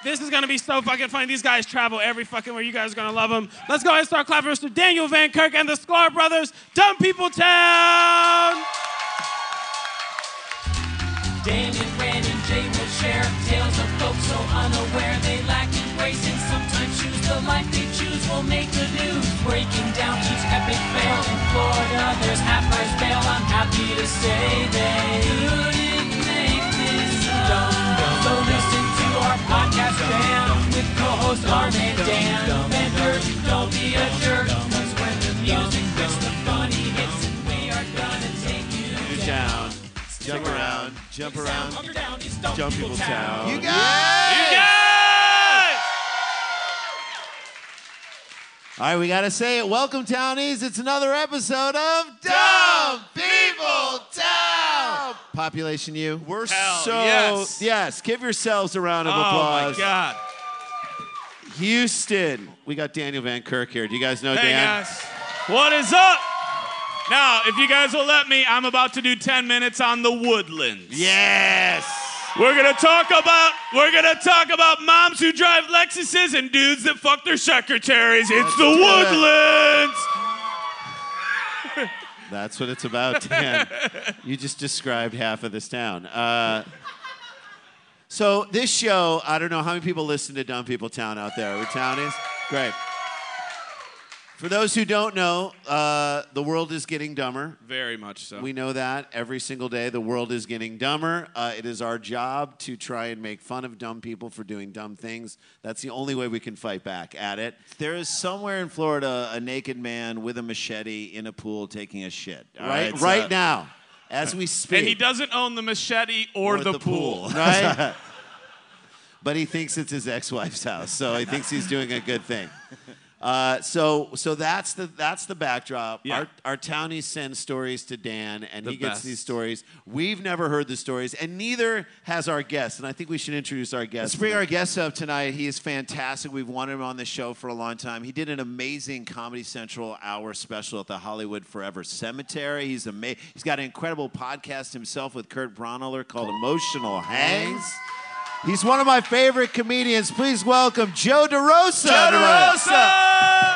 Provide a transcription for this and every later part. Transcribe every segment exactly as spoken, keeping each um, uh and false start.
This is going to be so fucking funny. These guys travel every fucking where. You guys are going to love them. Let's go ahead and start clapping for Mister Daniel Van Kirk and the Sklar Brothers, Dumb People Town. Dan and Ran and Jay will share tales of folks so unaware they lack in grace and sometimes choose the life they choose will make the news. Breaking down each epic fail in Florida, there's Happer's bail. I'm happy to say they couldn't make this up. So listen to our podcast jam with co-host Arn and Dan. Van Kirk, don't be a jerk, cause when the music fits the funny hits and we are gonna take you down. Jump around, jump around, Up or down, it's Dumb jump People people Town. town. You guys! You guys! All right, we got to say it. Welcome, Townies. It's another episode of Dumb People Town. Population U. We're Hell so... yes. Yes, give yourselves a round of Oh, applause. my God. Houston. We got Daniel Van Kirk here. Do you guys know Hey, Dan? guys. What is up? Now, if you guys will let me, I'm about to do ten minutes on the Woodlands. Yes. We're gonna talk about we're gonna talk about moms who drive Lexuses and dudes that fuck their secretaries. It's Let's the do it. Woodlands. That's what it's about, Dan. You just described half of this town. Uh, so this show, I don't know how many people listen to Dumb People Town out there. Are we Townies? Great. For those who don't know, uh, the world is getting dumber. Very much so. We know that every single day the world is getting dumber. Uh, it is our job to try and make fun of dumb people for doing dumb things. That's the only way we can fight back at it. There is somewhere in Florida a naked man with a machete in a pool taking a shit. All right, Right, right uh, now, as we speak. and he doesn't own the machete or, Or the, pool. right? But he thinks it's his ex-wife's house, so he thinks he's doing a good thing. Uh, so, so that's the that's the backdrop. Yeah. Our our townies send stories to Dan, and The he gets best. these stories. We've never heard the stories, and neither has our guest. And I think we should introduce our guest. Let's bring our guest up tonight. He is fantastic. We've wanted him on the show for a long time. He did an amazing Comedy Central hour special at the Hollywood Forever Cemetery. He's ama- He's got an incredible podcast himself with Kurt Braunohler called Emotional Hangs. He's one of my favorite comedians. Please welcome Joe DeRosa. Joe DeRosa!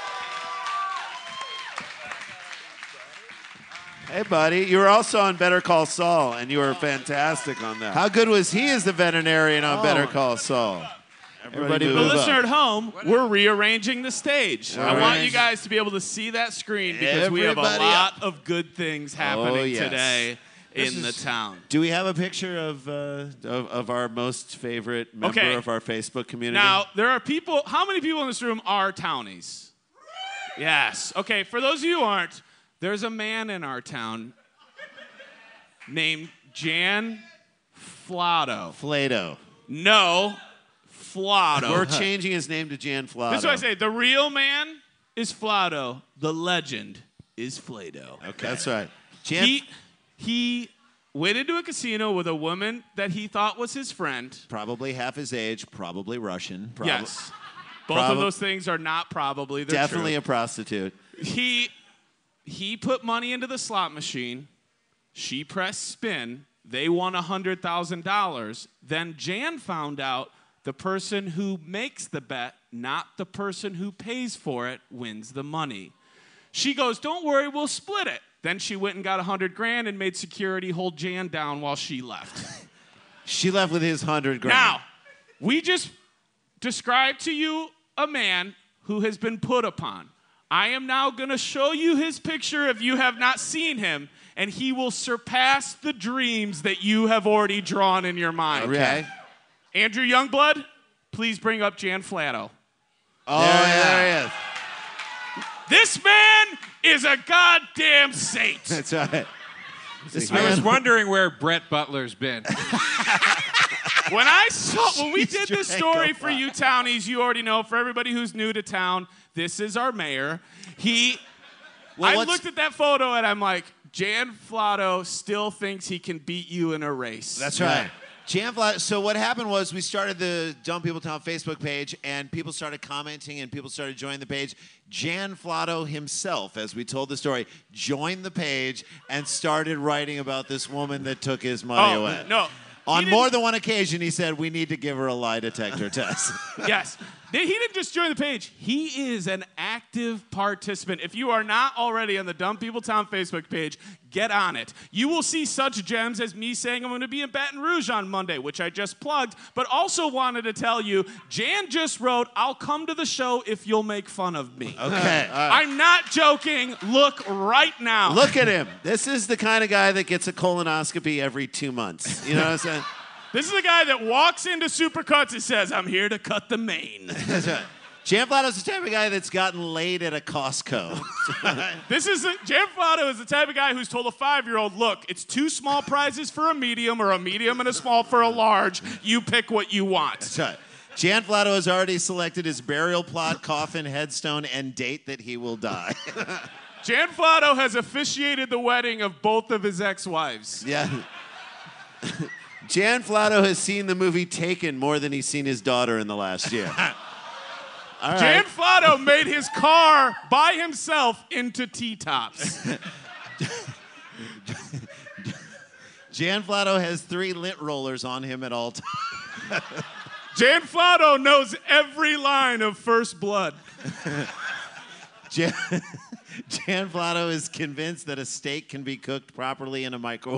Hey, buddy. You were also on Better Call Saul, and you were fantastic on that. How good was he as the veterinarian on Oh. Better Call Saul? Everybody move The move up. listener at home, we're rearranging the stage. I want right. you guys to be able to see that screen because we have a Everybody lot of good things happening Oh, yes. today This in the is- town. Do we have a picture of, uh, of of our most favorite member Okay. of our Facebook community? Now, there are people, how many people in this room are townies? Yes. Okay, for those of you who aren't, there's a man in our town named Jan Flotto. Flato. No, Flotto. We're changing his name to Jan Flato. This is what I say. The real man is Flotto. The legend is Flato. Okay. That's right. Jan- He, he went into a casino with a woman that he thought was his friend. Probably half his age, probably Russian. Prob- Yes. Both Prob- of those things are not probably. They're Definitely true. a prostitute. He he put money into the slot machine. She pressed spin. They won one hundred thousand dollars. Then Jan found out the person who makes the bet, not the person who pays for it, wins the money. She goes, "Don't worry, we'll split it." Then she went and got one hundred grand and made security hold Jan down while she left. She left with his hundred grand. Now, we just described to you a man who has been put upon. I am now going to show you his picture if you have not seen him, and he will surpass the dreams that you have already drawn in your mind. Okay. Andrew Youngblood, please bring up Jan Flato. Oh, There he yeah. there he is. This man is a goddamn saint. That's right. This I was man- wondering where Brett Butler's been. When I saw, when we She's did this drank story a for lot. you townies, you already know. For everybody who's new to town, this is our mayor. He, Well, I what's- looked at that photo and I'm like, Jan Flotto still thinks he can beat you in a race. That's right. Jan Flato. So what happened was we started the Dumb People Town Facebook page, and people started commenting, and people started joining the page. Jan Flato himself, as we told the story, joined the page and started writing about this woman that took his money Oh away. no! On didn't- more than one occasion, he said, we need to give her a lie detector test. Yes. He didn't just join the page. He is an active participant. If you are not already on the Dumb People Town Facebook page, get on it. You will see such gems as me saying I'm going to be in Baton Rouge on Monday, which I just plugged, but also wanted to tell you, Jan just wrote, I'll come to the show if you'll make fun of me. Okay. I'm not joking. Look right now. Look at him. This is the kind of guy that gets a colonoscopy every two months. You know what I'm saying? This is the guy that walks into Supercuts and says, I'm here to cut the mane. That's right. Jan Flato's the type of guy that's gotten laid at a Costco. This is a, Jan Flato is the type of guy who's told a five-year-old, look, it's two small prizes for a medium or a medium and a small for a large. You pick what you want. That's right. Jan Flato has already selected his burial plot, coffin, headstone, and date that he will die. Jan Flato has officiated the wedding of both of his ex-wives. Yeah. Jan Flato has seen the movie Taken more than he's seen his daughter in the last year. All right. Jan Flato made his car by himself into T-tops. Jan Flato has three lint rollers on him at all times. Jan Flato knows every line of First Blood. Jan, Jan Flato is convinced that a steak can be cooked properly in a microwave.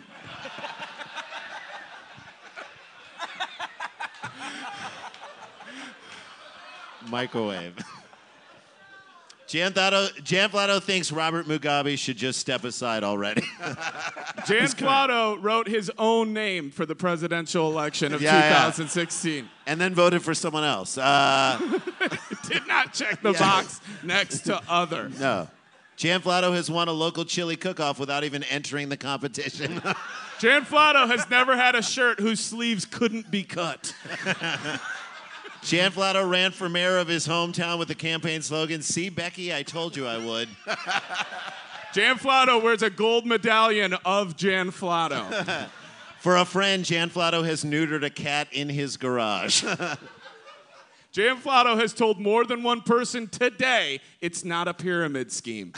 Microwave. Jan Flato, Jan Flato thinks Robert Mugabe should just step aside already. Jan Flato wrote his own name for the presidential election of Yeah, yeah. twenty sixteen. And then voted for someone else. Uh, Did not check the Yeah. box next to other. no. Jan Flato has won a local chili cook-off without even entering the competition. Jan Flato has never had a shirt whose sleeves couldn't be cut. Jan Flato ran for mayor of his hometown with the campaign slogan, "See, Becky, I told you I would." Jan Flato wears a gold medallion of Jan Flato. For a friend, Jan Flato has neutered a cat in his garage. Jan Flato has told more than one person today it's not a pyramid scheme.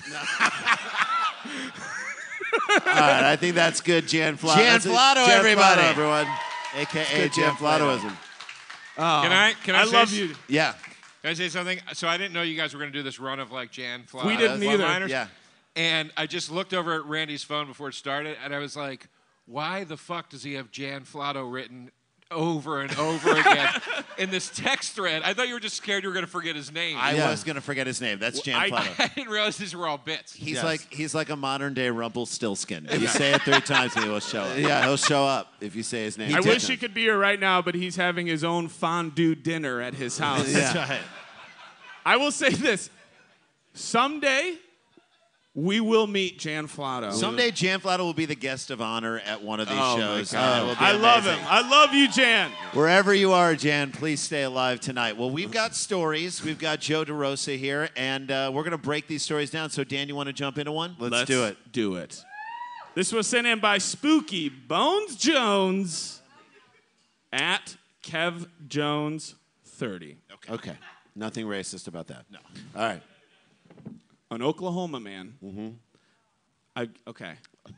All right, I think that's good, Jan Flato. Jan That's it. Flato, Jan everybody. Flato, everyone. A K A good, Jan Jan Flato. Flatoism. Can I? Can I, I say love s- you. Yeah. Can I say something? So I didn't know you guys were going to do this run of like Jan Flato. We didn't either. one-liners. Yeah. And I just looked over at Randy's phone before it started, and I was like, why the fuck does he have Jan Flato written over and over again in this text thread? I thought you were just scared you were going to forget his name. I Yeah. was going to forget his name. That's Jan I- Flato. I didn't realize these were all bits. He's Yes. like he's like a modern day Rumpelstiltskin. You say it three times and he will show up. Yeah, he'll show up if you say his name. I three wish he times. could be here right now, but he's having his own fondue dinner at his house. Yeah. That's right. I will say this. Someday, we will meet Jan Flato. Someday Jan Flato will be the guest of honor at one of these Oh, my shows. God. and it will be I love amazing. him. I love you, Jan. Wherever you are, Jan, please stay alive tonight. Well, we've got stories. We've got Joe DeRosa here, and uh, we're going to break these stories down. So, Dan, you want to jump into one? Let's, do it. Do it. This was sent in by Spooky Bones Jones at Kev Jones thirty. Okay. Nothing racist about that. No. All right. An Oklahoma man. Mm-hmm. I, okay.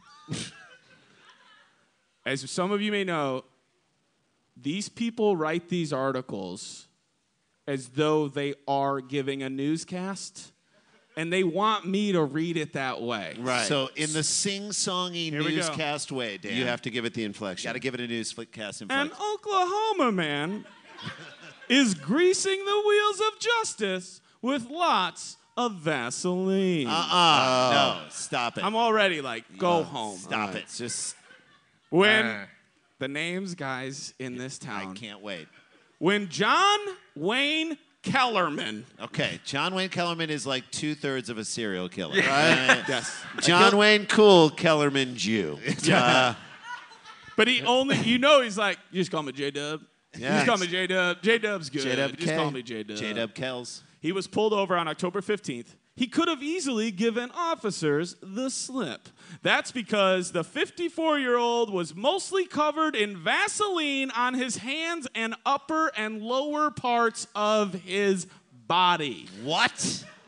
As some of you may know, these people write these articles as though they are giving a newscast, and they want me to read it that way. Right. So, in the sing-songy Here we go. newscast way, Dan, You have to give it the inflection. Got to give it a newscast An inflection. Oklahoma man is greasing the wheels of justice with lots of Vaseline. Uh-uh. No, stop it. I'm already like, go home. Stop it. Just, When Uh. the names, guys, in this I town. can't wait. When John Wayne Kellerman. Okay, John Wayne Kellerman is like two-thirds of a serial killer, right? Yes. John Wayne Cool, Kellerman Jew. Uh, But he only, you know, he's like, you just call me J-Dub. You Yeah. just call me J-Dub. J-Dub's good. J-Dub Just call me J-Dub. J-Dub Kells. He was pulled over on October fifteenth. He could have easily given officers the slip. That's because the fifty-four-year-old was mostly covered in Vaseline on his hands and upper and lower parts of his body. What?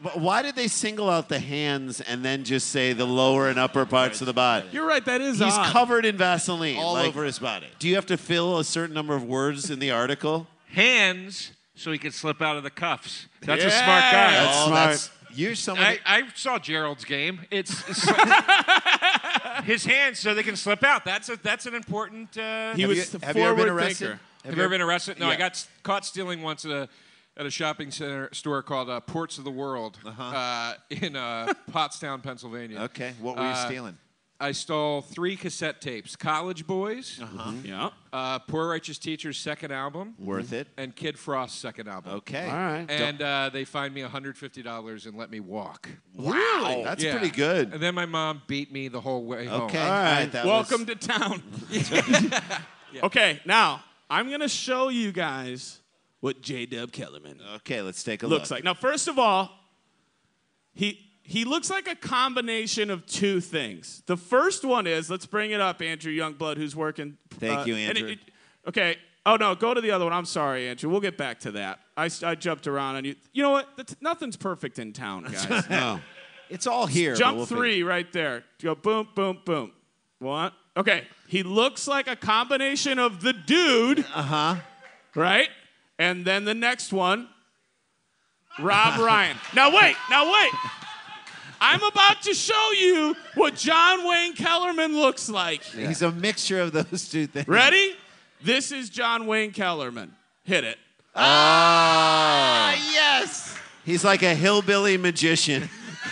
But why did they single out the hands and then just say the lower and upper parts of the body? You're right. That is He's odd. covered in Vaseline. All Like, over his body. Do you have to fill a certain number of words in the article? Hands so he could slip out of the cuffs. That's Yeah. a smart guy. That's Oh, smart. that's- you're somebody. I, I saw Gerald's game. It's, it's his hands so they can slip out. That's a that's an important. Uh, He Have was you- the have you ever been forward arrested? thinker. Have you ever been arrested? No, I Yeah. got s- caught stealing once at a at a shopping center store called uh, Ports of the World uh, in uh, Pottstown, Pennsylvania. Okay, what were you Uh, stealing? I stole three cassette tapes: College Boys, Uh-huh. Yeah. uh, Poor Righteous Teacher's second album, Worth it. and Kid Frost's second album. Okay. All right. And uh, they fined me one hundred fifty dollars and let me walk. Really? That's Yeah. pretty good. And then my mom beat me the whole way home. Okay. All All right. right. That Welcome was, to town. Okay, now I'm gonna show you guys what J. Dub Kellerman Okay, let's take a looks look. like. Now, first of all, he he looks like a combination of two things. The first one is, let's bring it up, Andrew Youngblood, who's working. Thank you, and it- Andrew. it- okay. Oh no, go to the other one. I'm sorry, Andrew. We'll get back to that. I, I jumped around on you. You know what? That's, nothing's perfect in town, guys. No. It's all here. but Jump we'll three right there. Go boom, boom, boom. What? Okay. He looks like a combination of the dude. Uh huh. Uh-huh. Right? And then the next one, Rob Ryan. Now wait. Now wait. I'm about to show you what John Wayne Kellerman looks like. figure- He's a mixture of those two things. Ready? This is John Wayne Kellerman. Hit it. Ah, yes. He's like a hillbilly magician.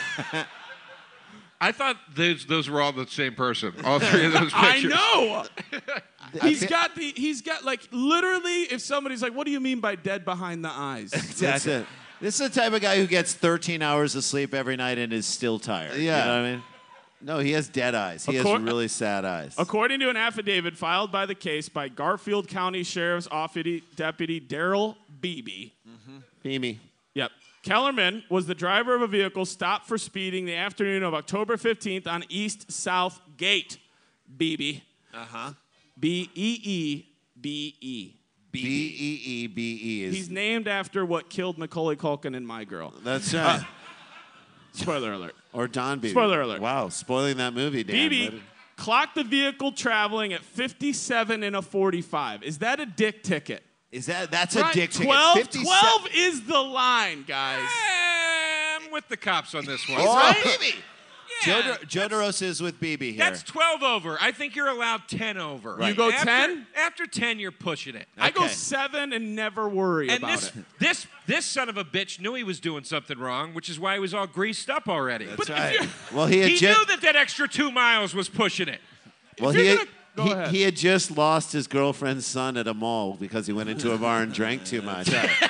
I thought those those were all the same person. All three of those I pictures. know. He's thi- got the. He's got like literally. If somebody's like, "What do you mean by dead behind the eyes?" That's it. This is the type of guy who gets thirteen hours of sleep every night and is still tired. Yeah. You know what I mean? No, he has dead eyes. He Accor- has really sad eyes. According to an affidavit filed by the case by Garfield County Sheriff's Office Deputy Daryl Beebe. Beamy. Yep. Kellerman was the driver of a vehicle stopped for speeding the afternoon of October fifteenth on East South Gate. Beebe. Uh-huh. B E E B E. B E E B E is. He's named after what killed Macaulay Culkin in My Girl. That's right. Spoiler alert. Or Don Beebe. Spoiler alert. Wow, spoiling that movie, Dan. Beebe clocked the vehicle traveling at fifty-seven in a forty-five. Is that a dick ticket? Is that that's a Right, dick ticket? twelve, fifty-seven twelve is the line, guys. I'm with the cops on this one. Oh, right? Beebe. Joe, Yeah, De- Joe DeRosa is with B B here. That's twelve over. I think you're allowed ten over. You go after, ten? After ten, you're pushing it. I go Okay. seven and never worry And about this, it. this, this son of a bitch knew he was doing something wrong, which is why he was all greased up already. That's if right. you're- Well, he had He ju- knew that that extra two miles was pushing it. well, you're he, had, gonna- go he, ahead. he had just lost his girlfriend's son at a mall because he went into a bar and drank too much.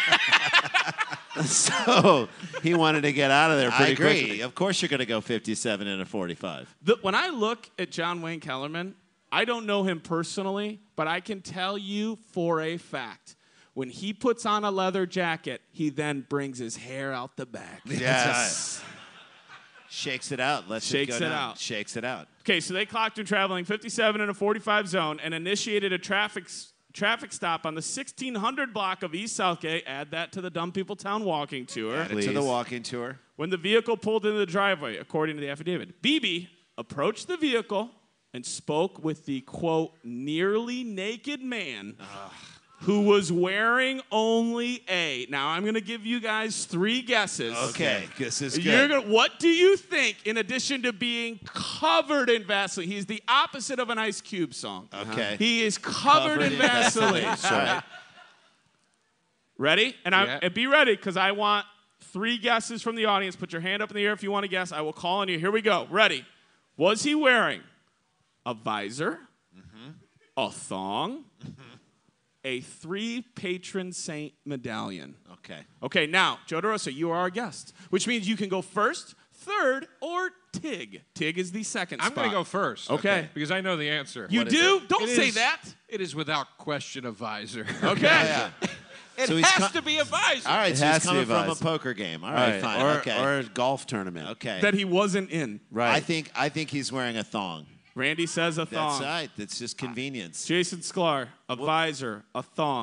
So he wanted to get out of there I pretty agree. quickly. Of course, you're going to go fifty-seven and a forty-five. The, when I look at John Wayne Kellerman, I don't know him personally, but I can tell you for a fact. When he puts on a leather jacket, he then brings his hair out the back. Yes. Shakes it out. Let's Shakes just go it down. out. Shakes it out. Okay, so they clocked him traveling fifty-seven in a forty-five zone and initiated a traffic s- traffic stop on the sixteen hundred block of East Southgate. Add that to the Dumb People Town walking tour. Add it to the Please. walking tour. When the vehicle pulled into the driveway, according to the affidavit, Beebe approached the vehicle and spoke with the, quote, nearly naked man who was wearing only a. Now, I'm going to give you guys three guesses. Okay, this is good. You're gonna, what do you think, in addition to being covered in Vaseline? He's the opposite of an Ice Cube song. Okay. He is covered, Covered in in Vaseline. Vaseline. All right. Ready? And, I, Yeah. and be ready, because I want three guesses from the audience. Put your hand up in the air if you want to guess. I will call on you. Here we go. Ready? Was he wearing a visor, a thong, a three patron saint medallion? Okay. Okay, now, Joe DeRosa, you are our guest, which means you can go first, third, or Tig. Tig is the second I'm spot. going to go first. Okay. Because I know the answer. You What is do? it? Don't It say is- that. It is without question a visor. Okay. Yeah. It So he's has co- to be a visor. All right, It so has he's to coming be from a advised. poker game. All All right, right, fine. Or, okay. or a golf tournament. okay. That he wasn't in. Right. I think I think he's wearing a thong. Randy says a That's thong. right. That's just convenience. Jason Sklar, a visor, a thong.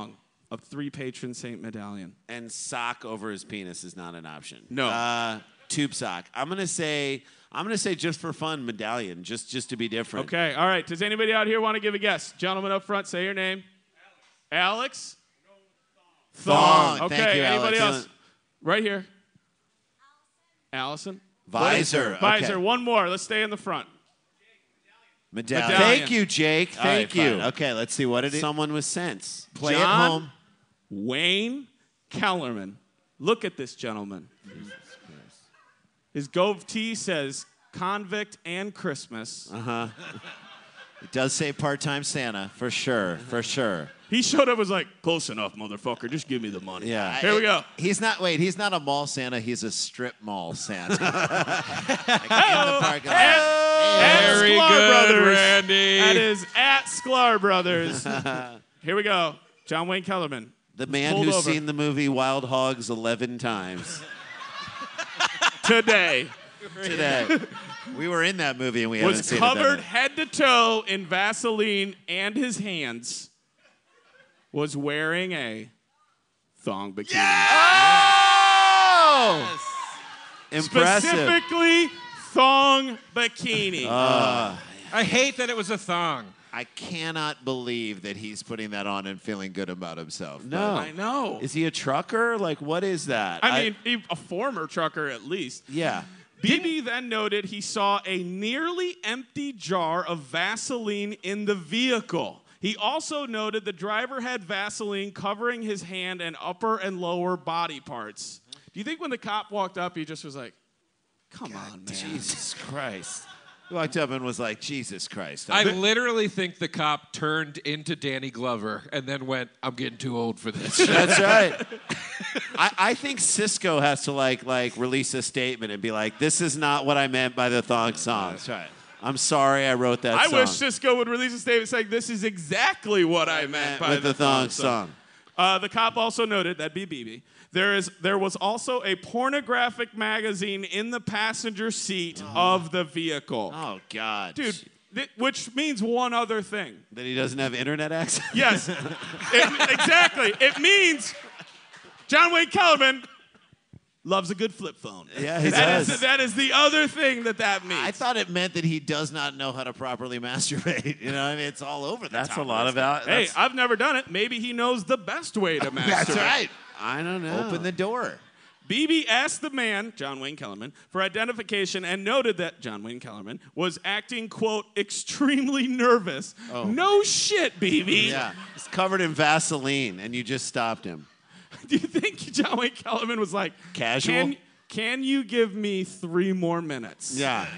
a three patron saint medallion. And sock over his penis is not an option. No. Uh, tube sock. I'm gonna say. I'm gonna say just for fun, medallion, just just to be different. Okay, all right. Does anybody out here want to give a guess? Gentleman up front, say your name. Alex? Thong. Okay, Thank you, anybody Alex. else? Right here. Allison? Visor. Okay. Visor, one more. Let's stay in the front. Medallion. Medallion. Thank you, Jake. All right, Thank you. fine. Okay, let's see what it is. Someone with sense. Play John at home. Wayne Kellerman. Look at this gentleman. His goatee says convict and Christmas. Uh-huh. It does say part-time Santa, for sure, for sure. He showed up was like, close enough, motherfucker. Just give me the money. Yeah. Here we go. He's not, wait, he's not a mall Santa, he's a strip mall Santa. Like in the parking lot. At Very Sklar good, Brothers. Randy. That is at Sklar Brothers. Here we go. John Wayne Kellerman. The man Pulled who's over. seen the movie Wild Hogs eleven times Today Today. We were in that movie and we haven't was seen covered it. head to toe in Vaseline, and his hands was wearing a thong bikini. Oh! Impressive. Specifically, thong bikini. I hate that it was a thong. I cannot believe that he's putting that on and feeling good about himself. No. I know. Is he a trucker? Like, what is that? I mean, he- a former trucker at least. yeah. B B then noted he saw a nearly empty jar of Vaseline in the vehicle. He also noted the driver had Vaseline covering his hand and upper and lower body parts. Do you think when the cop walked up, he just was like, come on, man. Jesus Christ. He walked up and was like, Jesus Christ. I literally think the cop turned into Danny Glover and then went, I'm getting too old for this. That's right. I, I think Cisco has to like like release a statement and be like, "This is not what I meant by the thong song." That's right. I'm sorry I wrote that I song. wish Cisco would release a statement saying, this is exactly what I meant by with the thong song. song. Uh, the cop also noted, that'd be B B, there is there was also a pornographic magazine in the passenger seat of the vehicle. Oh God, Dude, th- which means one other thing. that he doesn't have internet access. Yes, it, exactly. It means John Wayne Kellerman loves a good flip phone. Yeah, he That is- does. that is the other thing that that means. I thought it meant that he does not know how to properly masturbate. You know, I mean, it's all over the That's top a of lot this of guy. out. hey, that's- I've never done it. Maybe he knows the best way to masturbate. That's right. I don't know. Open the door. B B asked the man, John Wayne Kellerman, for identification and noted that John Wayne Kellerman was acting, quote, extremely nervous. No shit, B B. Yeah, he's covered in Vaseline, and you just stopped him. Do you think John Wayne Kellerman was like, Casual? Can, can you give me three more minutes? Yeah.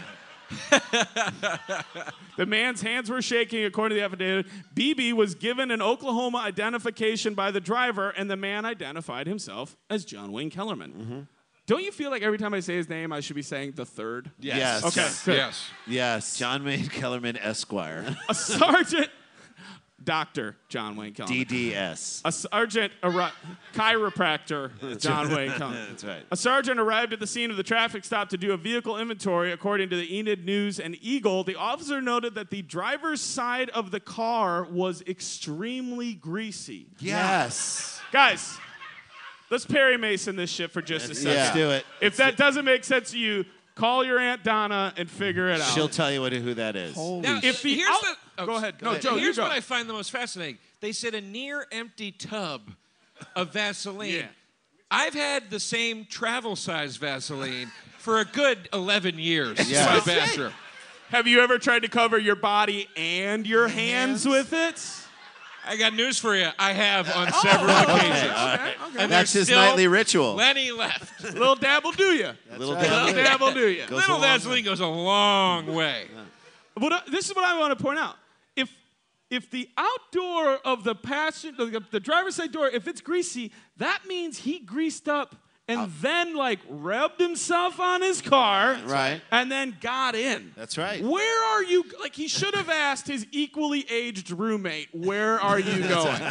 The man's hands were shaking, according to the affidavit. B B was given an Oklahoma identification by the driver, and the man identified himself as John Wayne Kellerman. Mm-hmm. Don't you feel like every time I say his name, I should be saying the third? Yes. Okay, Yes. good. Yes. Yes. John Wayne Kellerman Esquire. A sergeant, Doctor John Wayne Kellerman. D D S. A sergeant, arri- chiropractor, John Wayne Kellerman. That's right. A sergeant arrived at the scene of the traffic stop to do a vehicle inventory. According to the Enid News and Eagle, the officer noted that the driver's side of the car was extremely greasy. Yes. Guys, let's Perry Mason this shit for just a second. Let's do it. If that doesn't make sense to you, call your Aunt Donna and figure it out. She'll tell you what, who that is. Now, If the here's out- the, oh, Go ahead. No, ahead. Joe, you Here's go. what I find the most fascinating. They said a near empty tub of Vaseline. Yeah. I've had the same travel size Vaseline for a good eleven years Yeah. in my bathroom. Have you ever tried to cover your body and your hands with it? I got news for you. I have on several occasions. Okay, okay. And That's there's his still nightly ritual. Plenty left. Little dabble do you? Little right. Little dabble. dabble do you? Goes Little a long Vaseline goes a long way. But uh, this is what I want to point out. If if the outdoor of the passenger, the, the driver's side door, if it's greasy, that means he greased up and then like rubbed himself on his car, Right. and then got in. That's right. Where are you? Like he should have asked his equally aged roommate, "Where are you going?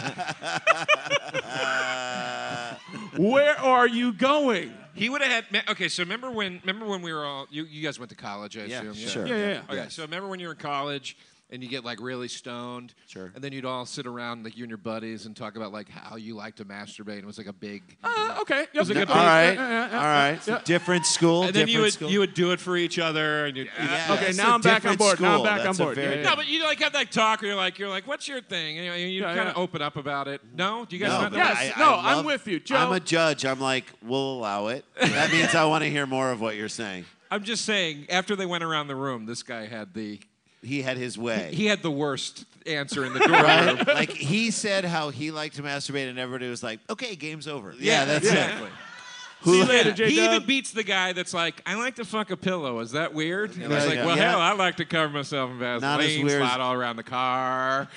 Where are you going?" He would have had. me- Okay, so remember when? Remember when we were all? You, you guys went to college, I Yeah, assume. sure. Yeah, yeah, yeah. Okay, so remember when you were in college and you get like really stoned. Sure. And then you'd all sit around, like you and your buddies, and talk about like how you like to masturbate. And it was like a big. Uh, okay. Yep. was like a Yep. big- All right. Yeah, yeah, yeah, All right. yeah. Different school. and then different you would school. you would do it for each other, and you'd. Yeah, Okay, it's now a I'm back on different board. Now I'm school. back on That's a board. very Yeah, yeah. No, but you like have that talk where you're like, you're like, what's your thing? And you, know, you Yeah, kind of yeah. open up about it. No, do you guys No, not but know Yes. that? I- no, I I'm love- with you, Joe. I'm a judge. I'm like, we'll allow it. That means I want to hear more of what you're saying. I'm just saying, after they went around the room, this guy had the He had his way. he had the worst answer in the door. right? Like he said how he liked to masturbate, and everybody was like, "Okay, game's over." Yeah, that's exactly. it. See you Who- later, He J-Dub. even beats the guy that's like, I like to fuck a pillow. Is that weird? And Yeah, he's like, yeah. well, Yeah. hell, I like to cover myself in Vaseline, Not as weird as- slide all around the car.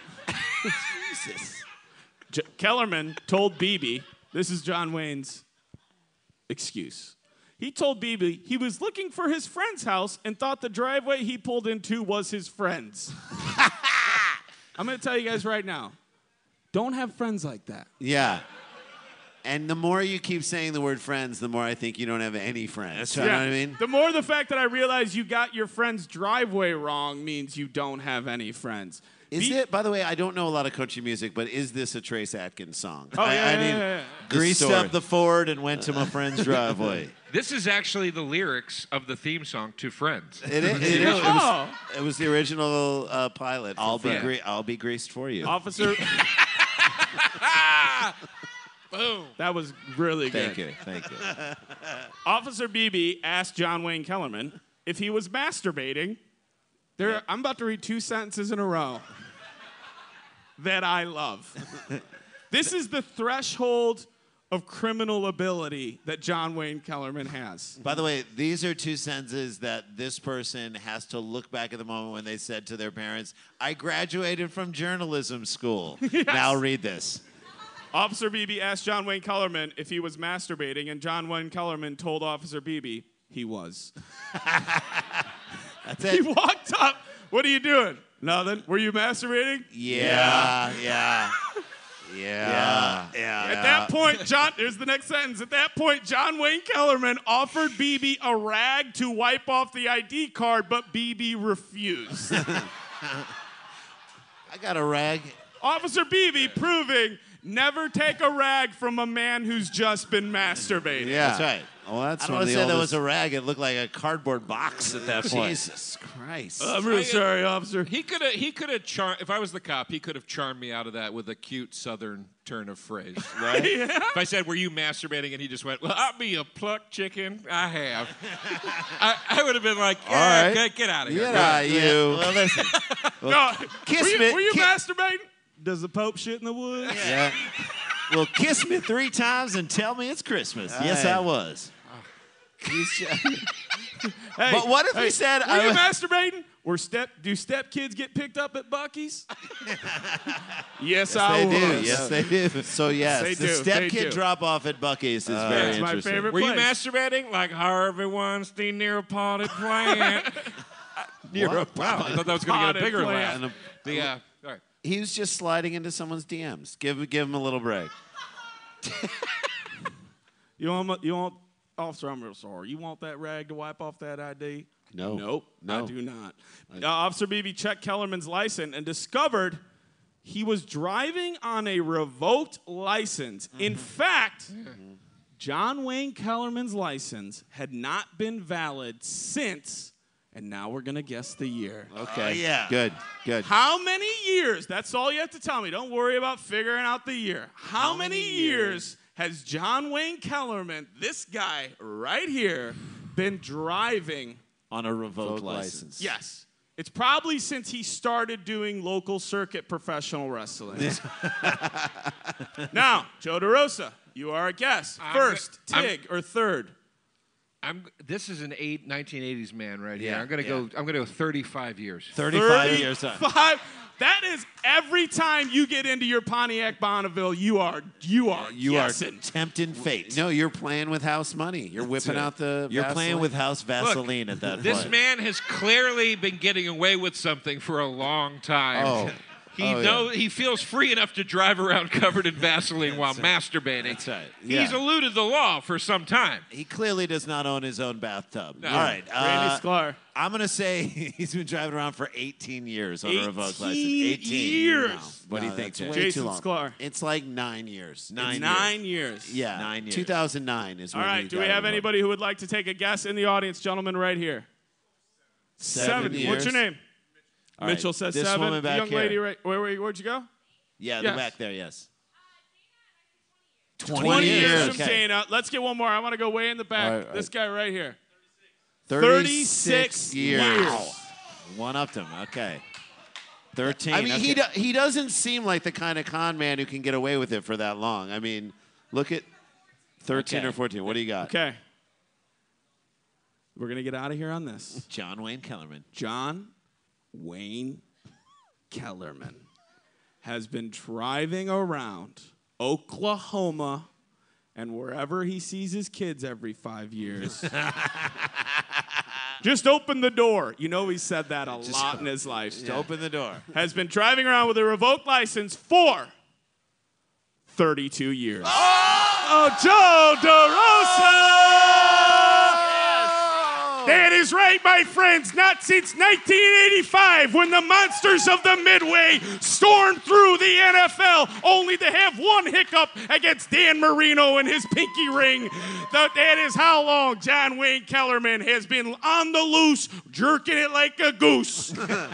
J- Kellerman told Beebe, this is John Wayne's excuse. He told Beebe he was looking for his friend's house and thought the driveway he pulled into was his friend's. I'm going to tell you guys right now, don't have friends like that. Yeah. And the more you keep saying the word friends, the more I think you don't have any friends. You know Yeah. what I mean? The more the fact that I realize you got your friend's driveway wrong means you don't have any friends. Is Be- it, by the way, I don't know a lot of country music, but is this a Trace Atkins song? Oh, I, yeah, I yeah, mean, yeah, yeah. greased story. up the Ford and went to my friend's driveway. This is actually the lyrics of the theme song to Friends. It, is, it, is, it, was, Oh. it was the original uh, pilot. for I'll be Friends. gre- I'll be greased for you. Officer. Boom. That was really good. Thank you, thank you. Officer Beebe asked John Wayne Kellerman if he was masturbating. There, I'm about to read two sentences in a row that I love. This is the threshold of criminal ability that John Wayne Kellerman has. By the way, these are two sentences that this person has to look back at the moment when they said to their parents, I graduated from journalism school. Now read this. Officer Beebe asked John Wayne Kellerman if he was masturbating, and John Wayne Kellerman told Officer Beebe he was. That's He it. walked up. What are you doing? Nothing. Were you masturbating? Yeah, yeah, yeah, yeah. At that point, John, here's the next sentence. At that point, John Wayne Kellerman offered Beebe a rag to wipe off the I D card, but Beebe refused. I got a rag. Officer Beebe proving never take a rag from a man who's just been masturbating. Yeah. That's right. Well, that's I don't one want of to the say that oldest- was a rag. It looked like a cardboard box at that point. Jesus Christ. I'm real I- sorry, officer. He could have. He could have charmed. If I was the cop, he could have charmed me out of that with a cute Southern turn of phrase, right? If I said, "Were you masturbating?" and he just went, "Well, I'll be a plucked chicken. I have." I, I would have been like, All "Yeah, right. get, get out of here." Get Go. out of you. Well, listen. No, kiss were you, me- were you ki- masturbating? Does the Pope shit in the woods? Yeah. Well, kiss me three times and tell me it's Christmas. Yes, Hey. I was. Hey, But what if hey, he said, were I you was- masturbating? Were step do step kids get picked up at Buc-ee's? yes, I They was. do. Yes, they do. So, yes, They the do. step They kid do. drop off at Buc-ee's is very That's my interesting. favorite Were you place. masturbating like Harvey Weinstein near a potted plant? near a wow, I thought that was going to get a Potted bigger plant. laugh. The, uh, all right. He was just sliding into someone's D Ms. Give, give him a little break. You want you want officer? I'm real sorry. You want that rag to wipe off that I D? No. Nope. No. I do not. Uh, Officer Beebe checked Kellerman's license and discovered he was driving on a revoked license. In fact, John Wayne Kellerman's license had not been valid since, and now we're gonna guess the year. Okay. yeah. Good. Good. How many years? That's all you have to tell me. Don't worry about figuring out the year. How, many, years has John Wayne Kellerman, this guy right here, been driving? On a revoked Revoked license. license. Yes. It's probably since he started doing local circuit professional wrestling. Now, Joe DeRosa, you are a guest. I'm First, go- I'm- Tig, or third? I'm. This is an eight, nineteen eighties man right here. Yeah, I'm gonna yeah. go. I'm gonna go thirty-five years. thirty-five years. on. Five. That is every time you get into your Pontiac Bonneville, you are you are You guessing. are tempting fate. No, you're playing with house money. You're whipping it. out the You're playing Vaseline. with house Vaseline at that This point. man has clearly been getting away with something for a long time. Oh. He Oh, yeah. know he feels free enough to drive around covered in Vaseline while masturbating. That's right. He's Yeah. eluded the law for some time. He clearly does not own his own bathtub. No. All right. Randy Uh, Sklar. I'm going to say he's been driving around for eighteen years on a revoked license. eighteen eighteen years. No. What do you No, think, that's Jay? way Jason too long. Sklar. It's like nine years. Nine It's years. nine years. Yeah, Nine years. two thousand nine is All when right. he Do we got have revoked. anybody who would like to take a guess in the audience? Gentlemen, right here. Seven What's years. your name? All right, Mitchell says this seven. woman The back young here. lady, right? Where, where, where'd you go? Yeah, Yes. the back there, yes. twenty, twenty years years. from Okay. Dana. Let's get one more. I want to go way in the back. All right, all This guy right here. thirty-six years. years. One upped him. Okay. thirteen. I mean, okay. he do, he doesn't seem like the kind of con man who can get away with it for that long. I mean, look at thirteen Okay. or fourteen. What do you got? Okay. We're going to get out of here on this. John Wayne Kellerman. John Wayne Kellerman has been driving around Oklahoma and wherever he sees his kids every five years. Just open the door. You know he said that a lot in his life. Just open the door. Has been driving around with a revoked license for thirty-two years. Oh, Joe DeRosa! That is right, my friends. Not since nineteen eighty-five, when the monsters of the Midway stormed through the N F L, only to have one hiccup against Dan Marino and his pinky ring. That that is how long John Wayne Kellerman has been on the loose, jerking it like a goose.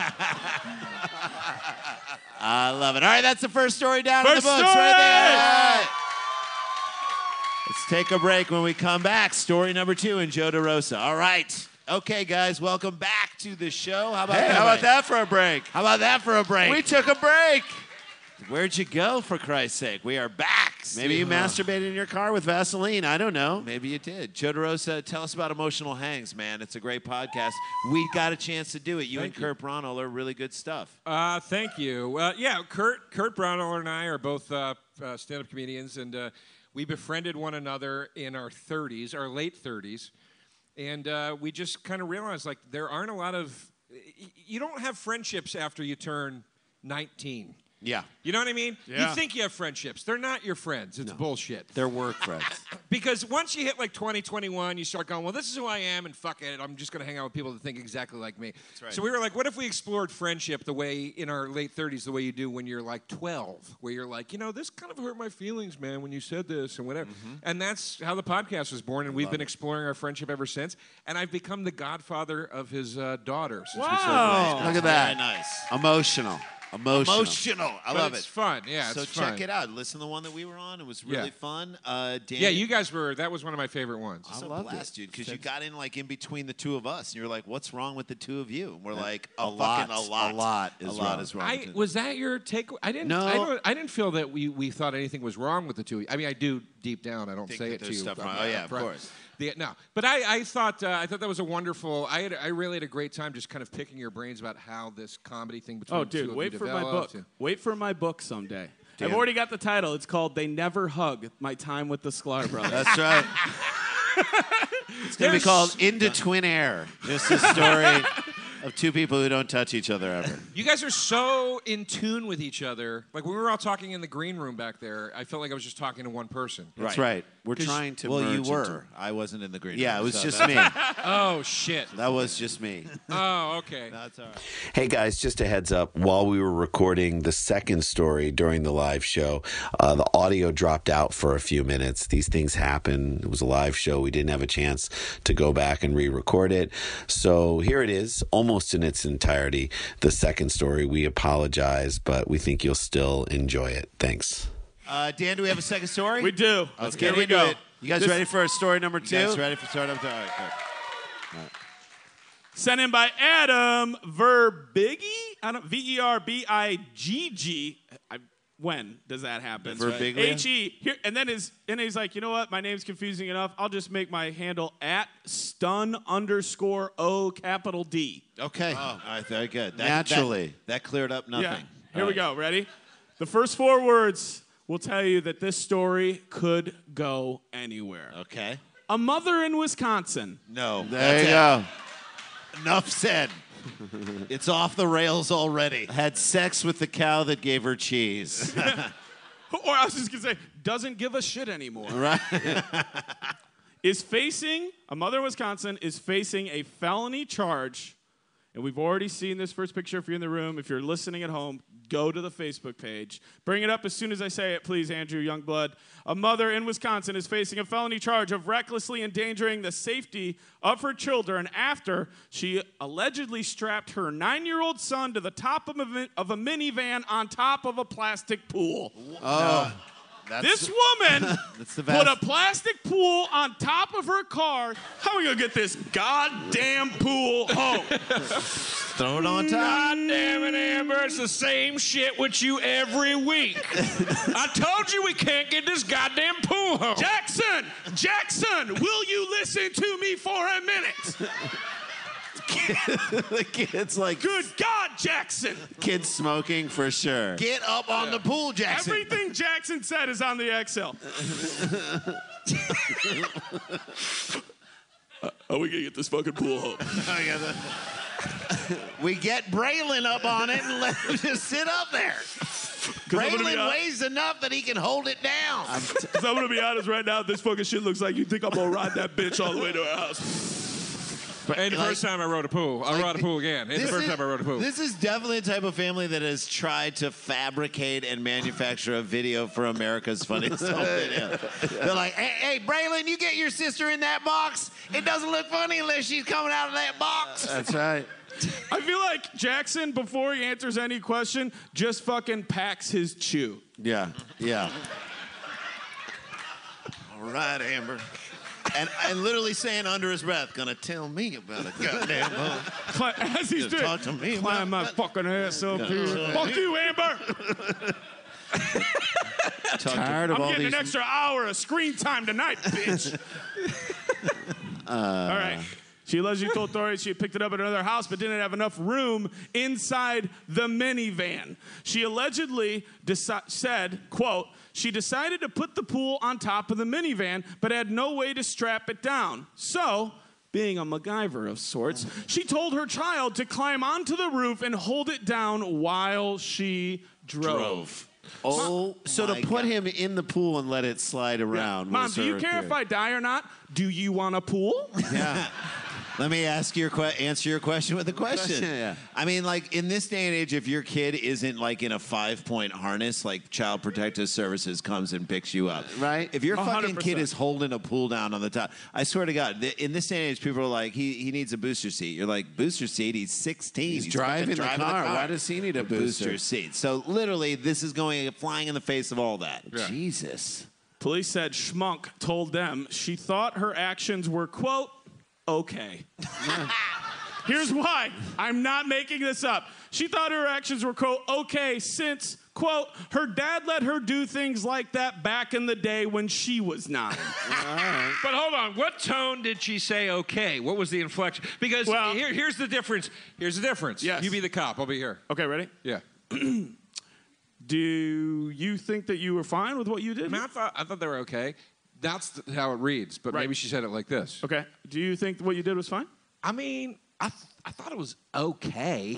I love it. All right, that's the first story down in the First books story! right there. All right. Let's take a break. When we come back, story number two in Joe DeRosa. All right. Okay, guys, welcome back to the show. How about Hey, that? how about Mike? that for a break? How about that for a break? We took a break. Where'd you go, for Christ's sake? We are back. Maybe you Uh, masturbated in your car with Vaseline. I don't know. Maybe you did. Joe DeRosa, tell us about Emotional Hangs, man. It's a great podcast. We got a chance to do it. You Thank and Kurt Braunohler are really good stuff. Uh, thank you. Uh, yeah, Kurt Kurt Braunohler and I are both uh, uh, stand-up comedians, and uh, we befriended one another in our thirties, our late thirties, and uh, we just kind of realized like there aren't a lot of y- you don't have friendships after you turn nineteen. Yeah. You know what I mean? Yeah. You think you have friendships. They're not your friends. It's bullshit. They're work friends. Because once you hit like twenty, twenty-one, you start going, well, this is who I am, and fuck it, I'm just going to hang out with people that think exactly like me. right. So we were like, what if we explored friendship the way, in our late thirties, the way you do when you're like twelve, where you're like, you know, this kind of hurt my feelings, man, when you said this and whatever. Mm-hmm. And that's how the podcast was born, and we've been exploring our friendship ever since. And I've become the godfather of his uh, daughter since we started. Wow. Look at that. Very nice. Emotional. Emotional. Emotional. I But love it's it. fun. Yeah, so it's check fun. it out. Listen to the one that we were on. It was really Yeah. fun. Uh, Dan, Yeah, you guys were, that was one of my favorite ones. It's a loved blast, it. dude, because you got in like in between the two of us, and you're like, "What's wrong with the two of you?" And we're like, "A, A lot. fucking a lot, A lot a is lot wrong. is wrong." I, with it." was that your take? I didn't. No. I, don't, I didn't feel that we, we thought anything was wrong with the two. I mean, I do deep down. I don't Think say that it to there's you. stuff up- wrong. Oh, yeah, up of front. course. The, no, but I, I thought uh, I thought that was a wonderful. I had I really had a great time just kind of picking your brains about how this comedy thing between Oh, the two dude, of wait you for my book. developed. and- Wait for my book someday. Damn. I've already got the title. It's called They Never Hug, My Time with the Sklar Brothers. That's right. It's going to be called Into Twin Air. Just a story of two people who don't touch each other ever. You guys are so in tune with each other. Like when we were all talking in the green room back there, I felt like I was just talking to one person. That's right. We're 'Cause- trying to well, you merge were. into- I wasn't in the green Yeah, it room, was so just that's- me. Oh shit. That was just me. Oh okay. That's all right. Hey guys, just a heads up. While we were recording the second story during the live show, uh, the audio dropped out for a few minutes. These things happen. It was a live show. We didn't have a chance to go back and re-record it. So here it is, almost in its entirety. The second story. We apologize, but we think you'll still enjoy it. Thanks. Uh, Dan, do we have a second story? We do. Let's Here get we into go. it. You guys This- ready for story number You two? guys ready for start up? All right, good. Sent in by Adam Verbiggy. I don't V E R B I G G. I- When does that happen? Verbiglia? H E. Here, and then his and he's like, you know what? My name's confusing enough. I'll just make my handle at stun underscore O capital D. Okay. All right, very good. That, Naturally. That, that cleared up nothing. Yeah. Here All we right. go. Ready? The first four words will tell you that this story could go anywhere. Okay. A mother in Wisconsin No. There that's you it. go. Enough said. It's off the rails already. Had sex with the cow that gave her cheese. Or I was just going to say, doesn't give a shit anymore. Right. Is facing, a mother in Wisconsin is facing a felony charge. And we've already seen this first picture if you're in the room. If you're listening at home, go to the Facebook page. Bring it up as soon as I say it, please, Andrew Youngblood. A mother in Wisconsin is facing a felony charge of recklessly endangering the safety of her children after she allegedly strapped her nine-year-old son to the top of a, of a minivan on top of a plastic pool. Oh. That's, This woman That's the put best. a plastic pool on top of her car. How are we going to get this goddamn pool home? throw it on top. God damn it, Amber. It's the same shit with you every week. I told you we can't get this goddamn pool home. Jackson! Jackson! Will you listen to me for a minute? The kid's like, Good God, Jackson! kid smoking for sure. Get up on the pool, Jackson. Everything Jackson said is on the X L. uh, how are we going to get this fucking pool home? We get Braylon up on it and let him just sit up there. I'm gonna be Braylon hon- weighs enough that he can hold it down. Because I'm going to be honest right now, this fucking shit looks like you think I'm going to ride that bitch all the way to her house. And the like- first time I rode a pool, I rode a pool again. It's the first is, time I rode a pool. This is definitely the type of family that has tried to fabricate and manufacture a video for America's Funniest Home Video. They're like, hey, hey, Braylon, you get your sister in that box. It doesn't look funny unless she's coming out of that box. That's right. I feel like Jackson, before he answers any question, just fucking packs his chew. Yeah. Yeah. All right, Amber. And, and literally saying under his breath, gonna tell me about a goddamn home. Cli- As he's Just doing, talk to me climb my about fucking ass up here. Fuck you, Amber. Tired of I'm all getting these. an extra hour of screen time tonight, bitch. All right. She allegedly told authorities she had picked it up at another house but didn't have enough room inside the minivan. She allegedly deci- said, quote, she decided to put the pool on top of the minivan but had no way to strap it down. So, being a MacGyver of sorts, she told her child to climb onto the roof and hold it down while she drove. Oh, so to my put God. him in the pool and let it slide around. Mom, was do you her care theory. if I die or not? Do you want a pool? Yeah. Let me ask your que- answer your question with a question. Question, yeah. I mean, like in this day and age, if your kid isn't like in a five-point harness, like Child Protective Services comes and picks you up, Right. If your one hundred fucking kid percent. is holding a pull down on the top, I swear to God, th- in this day and age, people are like, he he needs a booster seat. You're like, booster seat? He's sixteen. He's fucking driving the driving car. Why does he need a booster? seat? So literally, this is going flying in the face of all that. Jesus. Police said Schmunk told them she thought her actions were, quote, okay. Here's why. I'm not making this up. She thought her actions were, quote, okay, since, quote, her dad let her do things like that back in the day when she was nine. But hold on, what tone did she say okay? What was the inflection? Because Well- here, here's the difference. Here's the difference. Yes. You be the cop, I'll be here. Okay, ready? Yeah. Do you think that you were fine with what you did? I mean, I thought, I thought they were okay. That's the, how it reads, but Right. maybe she said it like this. Okay. Do you think what you did was fine? I mean, I, th- I thought it was okay.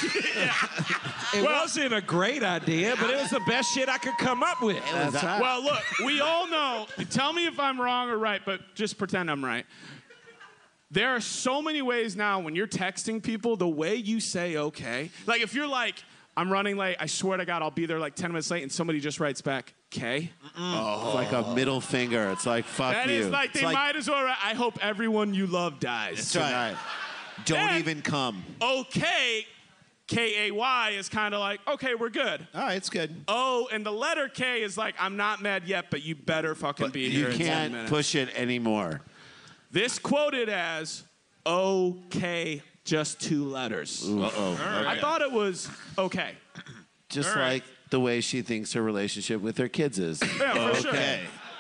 It wasn't a great idea, but it was the best shit I could come up with. That's right. Well, look, we all know. Tell me if I'm wrong or right, but just pretend I'm right. There are so many ways now when you're texting people, the way you say okay. Like if you're like, I'm running late, I swear to God, I'll be there like ten minutes late, and somebody just writes back, K. It's like a middle finger. It's like, fuck That you. is like, It's they might as well write, I hope everyone you love dies. That's right. Tonight. Don't And- even come. Okay, K A Y is kind of like, okay, we're good. All right, it's good. O and the letter K is like, I'm not mad yet, but you better fucking be here You in ten can't minutes. push it anymore. This quoted as okay, just two letters. Uh-oh. I thought it was okay. Just All right. like the way she thinks her relationship with her kids is. Yeah, for sure. Okay.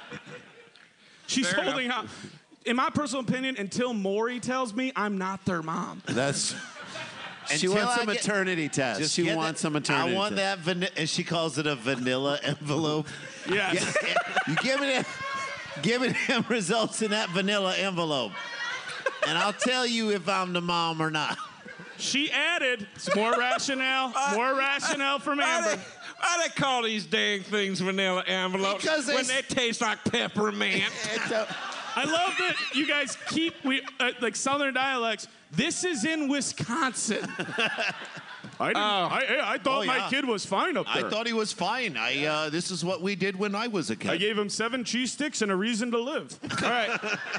She's Fair holding out. In my personal opinion, until Maury tells me I'm not their mom. That's. She Until wants I a get- maternity test. Just she get wants that- a maternity I want test. that vanilla, and she calls it a vanilla envelope. Yes. You give me them, give me them results in that vanilla envelope, and I'll tell you if I'm the mom or not. She added some more rationale, more rationale from Amber. Why they call these dang things vanilla envelopes Because they when s- they taste like peppermint? I love that you guys keep we uh, like Southern dialects. This is in Wisconsin. I, didn't, I, I thought Oh, my yeah. kid was fine up there. I thought he was fine. I uh, this is what we did when I was a kid. I gave him seven cheese sticks and a reason to live. All right.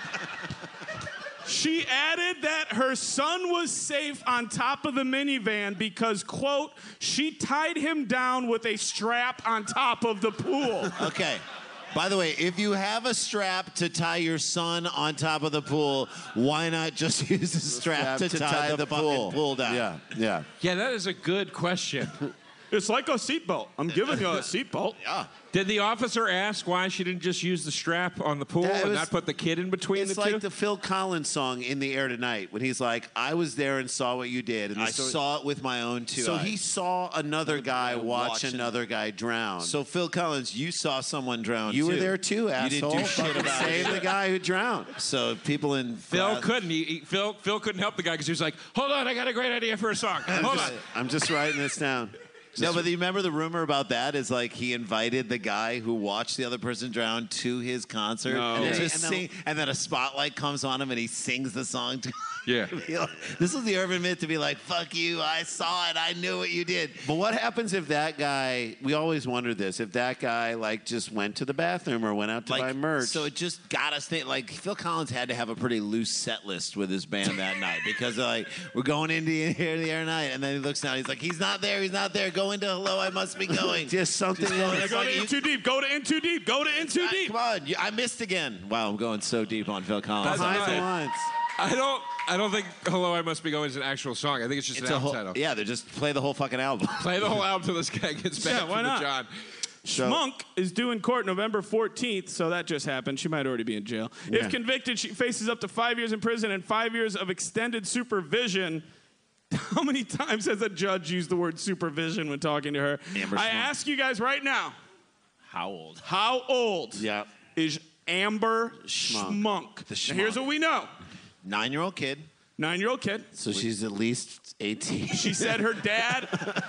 She added that her son was safe on top of the minivan because, quote, she tied him down with a strap on top of the pool. Okay. By the way, if you have a strap to tie your son on top of the pool, why not just use a strap, to, tie, the, fucking pool. pool down? Yeah, yeah. Yeah, that is a good question. It's like a seatbelt. I'm giving you a seatbelt. Yeah. Did the officer ask why she didn't just use the strap on the pool Yeah, it and was- not put the kid in between It's the like two? the Phil Collins song "In the Air Tonight" when he's like, "I was there and saw what you did." And the I story- saw it with my own two So eyes. he saw another guy watch watching- another guy drown. So Phil Collins, you saw someone drown. you were too. there too, asshole. You didn't do shit Fucking about save it. the guy who drowned. So people in Phil class- couldn't. He, he- Phil, Phil couldn't help the guy because he was like, hold on, I got a great idea for a song. I'm Hold just, on. I'm just writing this down. No, but you remember the rumor about that is like he invited the guy who watched the other person drown to his concert, No. and, then Yeah. just And then- sing, and then a spotlight comes on him and he sings the song. To Yeah. be like- this is the urban myth to be like, "Fuck you! I saw it. I knew what you did." But what happens if that guy? We always wondered this. If that guy like just went to the bathroom or went out to buy merch. So it just got us think like Phil Collins had to have a pretty loose set list with his band that night because they're like, we're going into the air the air night, and then he looks down, he's like, he's not there, he's not there. Go into Hello, I Must Be Going. just something. Just going- else. it's Go like to you- in too deep. Go to in too deep. Go to in too Ah, deep. Come on, you, I missed again. Wow, I'm going so deep on Phil Collins. That's Behind not the it. lines. I don't. I don't think "Hello, I Must Be Going" is an actual song. I think it's just It's an a album whole, title. yeah, they just play the whole fucking album. Play the whole album till this guy gets back Yeah, why from the not? John. Schmunk is due in court November fourteenth, so that just happened. She might already be in jail. Yeah. If convicted, she faces up to five years in prison and five years of extended supervision. How many times has a judge used the word supervision when talking to her? Amber I Schmunk. ask you guys right now, How old? how old Yeah. is Amber Schmunk. Schmunk? The Now, here's Schmunk. what we know. Nine-year-old kid. Nine-year-old kid. So she's at least eighteen. She said her dad.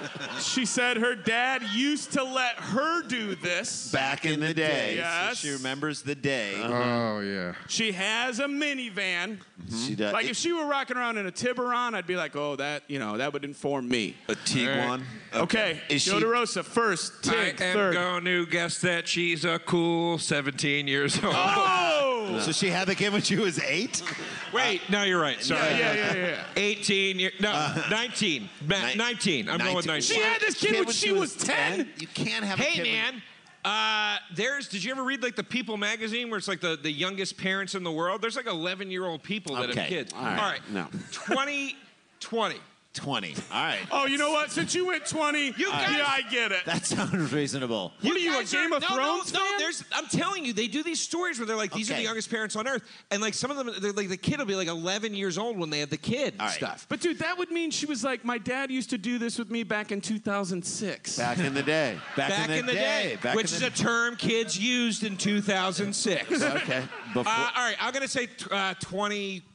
She said her dad used to let her do this. Back in the day. Yes. So she remembers the day. Oh yeah. She has a minivan. She does. Like if she were rocking around in a Tiburon, I'd be like, oh, that you know, that would inform me. A Tiguan. Okay, Is Joe she- DeRosa first. Tig I am third. going to guess that she's a cool seventeen years old. Oh! So she had the kid when she was eight? Wait, no, you're right. Sorry. Yeah, yeah, yeah, yeah. eighteen years. No, nineteen. Ma- Ni- nineteen. I'm going with nineteen. nineteen. She had this kid, when she was ten. You can't have a Hey kid when- man, uh, there's. Did you ever read like the People magazine where it's like the, the youngest parents in the world? There's like eleven year old people that Okay, have kids. all right, All right. no. twenty twenty. twenty. All right. Oh, you know what? Since you went twenty, You guys- yeah, I get it. That sounds reasonable. What are you, a guys Game are- of no, Thrones no, no, fan? there's. I'm telling you, they do these stories where they're like, these are the Okay. youngest parents on earth, and like some of them, they're like the kid will be like eleven years old when they have the kid and All right. stuff. But dude, that would mean she was like, my dad used to do this with me back in two thousand six. Back in the day. Back, Back in the, day, Back which in is the a term kids used in two thousand six. uh, Okay. Before, all right, I'm gonna say t- uh, twenty-two.